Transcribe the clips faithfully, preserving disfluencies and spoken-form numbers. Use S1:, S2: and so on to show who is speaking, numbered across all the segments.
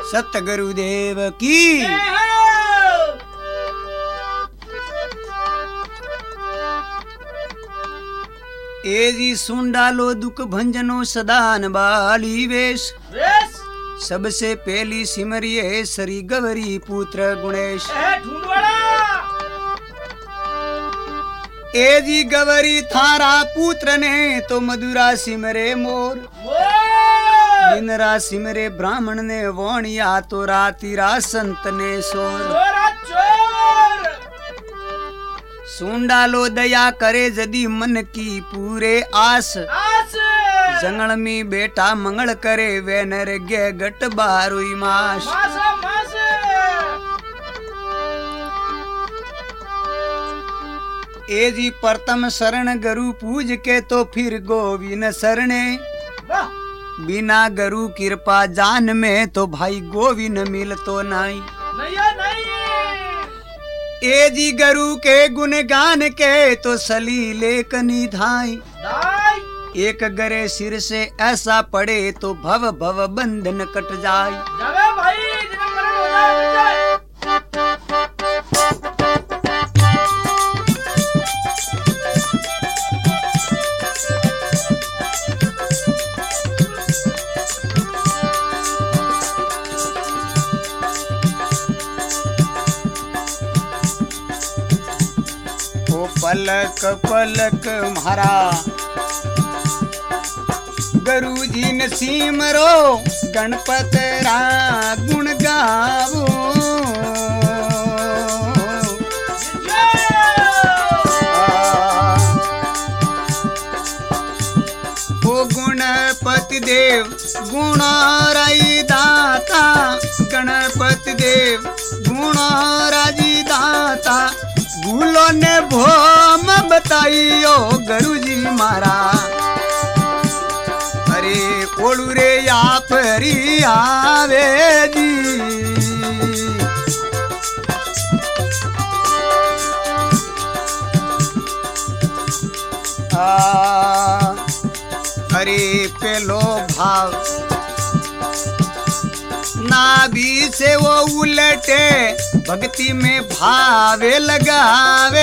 S1: सतगुरुदेव की। ए जी सुन डालो दुख भंजनो सदान बाली वेश, सबसे पहली सिमरिये श्री गवरी पुत्र गुणेश। ए जी गवरी थारा पुत्र ने तो मधुरा सिमरे मोर, दिन रा सिमरे ब्राह्मण ने वोणिया तो राती रा संत ने सोर। सुन डालो दया करे जदी मन की पूरे आस, जंगल में बेटा मंगल करे वे नर गे गट बारुई मास। ए जी प्रथम शरण गुरु पूज के तो फिर गोविंद शरणे, बिना गुरु कृपा जान में तो भाई गोविंद मिल तो नहीं। ए जी गुरु के गुण गान के तो सलीले कनी धाई, एक गरे सिर से ऐसा पड़े तो भव भव बंधन कट जाए। पलक पलक म्हारा गुरु जी ने सिमरो, गणपत रा गुण गावो। ओ गणपति देव गुण राई दाता, गणपति देव गुण राजी दाता। भूलो ने भोम बताइयो गुरु जी मारा, अरे ओलू रे या परी आवे जी। आ, अरे पेलो भाव नाभि से वो उलटे, भक्ति में भावे लगावे।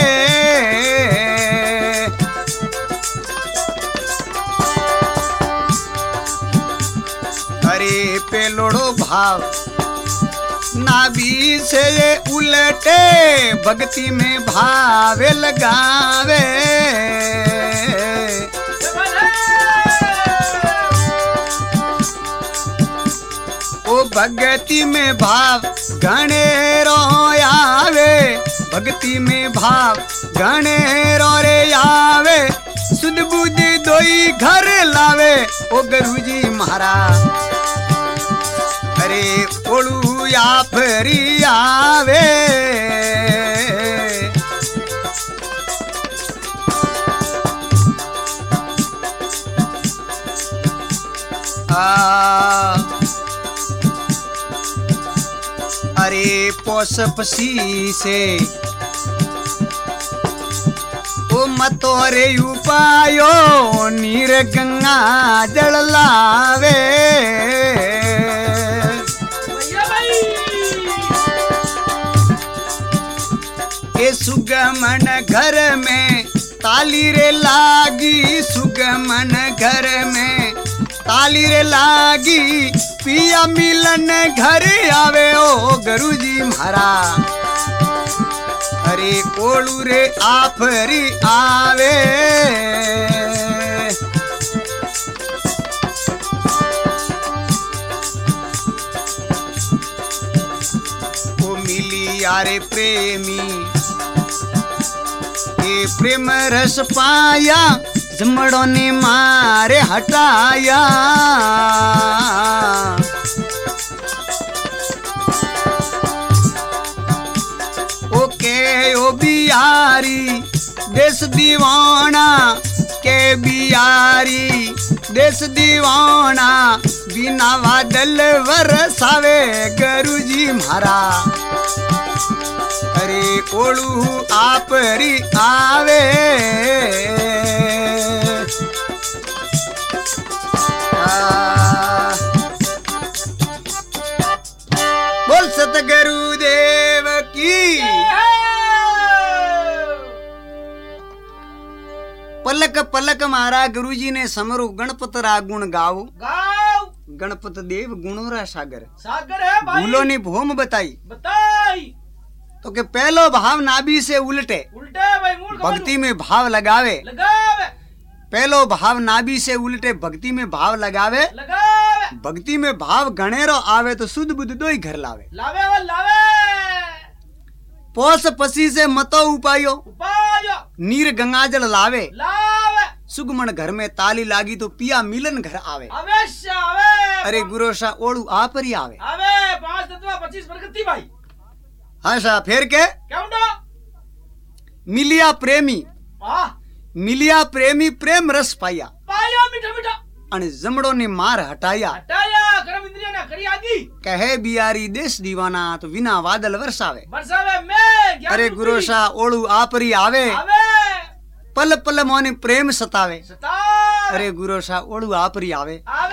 S1: अरे पेलोड़ो भाव नाभि से ये उलटे, भक्ति में भावे लगावे। ओ भक्ति में भाव गणेरो आवे, भक्ति में भाव गणेरो रे आवे। सुध बुद्धि दोई घर लावे ओ गुरु जी महाराज, अरे ओलू या फरी आवे। आ अरे पोस पसी से ओ मतोरे उपायो, नीर गंगा जल लावे। ए सुगमन घर में ताली रे लागी, सुगमन घर में ताली रे लागी। पिया मिलन घर आवे ओ गुरु जी महाराज, अरे ओलू रे आफरी आवे। ओ मिली यारे प्रेमी, ये प्रेम रस पाया, जमड़ों ने मारे हटाया। ओके ओ बिहारी देश दीवाना, के बिहारी देश दीवाना। बिना बादल बरसावे गुरु जी महाराज, अरे ओलू आपरी आवे। आ, पलक पलक मारा गुरुजी ने समरो गणपत रा गुण गाओ
S2: गाओ
S1: गणपत देव गुणों रा सागर
S2: सागर है भाई
S1: भूलो ने भूम बताई
S2: बताई
S1: तो के पहलो भाव नाभि से उल्टे
S2: उल्टे भाई मूल
S1: भक्ति में भाव लगावे
S2: लगावे
S1: पहलो भाव नाभि से उल्टे भक्ति में भाव लगावे
S2: लगावे
S1: भक्ति में भाव गणेरो आवे तो शुद्ध बुद्ध दो ही घर लावे
S2: लावे वो लावे
S1: पोस पसी से मतो उपायो
S2: उपायो
S1: नीर गंगाजल लावे
S2: लावे
S1: सुगमन घर में ताली लागी तो पिया मिलन घर आवे
S2: अवश्य आवे
S1: अरे गुरोसा ओड़ू आ पर ही आवे
S2: आवे पांच तत्व पच्चीस बरकती भाई
S1: हाँ सा फिर के
S2: क्या उंडो
S1: मिलिया प्रेमी
S2: वाह
S1: मिलिया प्रेमी प्रेम रस पाया
S2: पाया मीठा मीठा
S1: अने जमड़ो ने मार हटाया
S2: हटाया कर्म इंद्रिया ना करी आगी
S1: कहे बियारी देश दीवाना तो बिना बादल वर्षावे
S2: बरसावे में ज्ञान
S1: अरे
S2: रूपी
S1: गुरोसा ओड़ू आपरी आवे
S2: आवे
S1: पल पल मोने प्रेम सतावे
S2: सतावे
S1: अरे गुरोसा ओड़ू आपरी आवे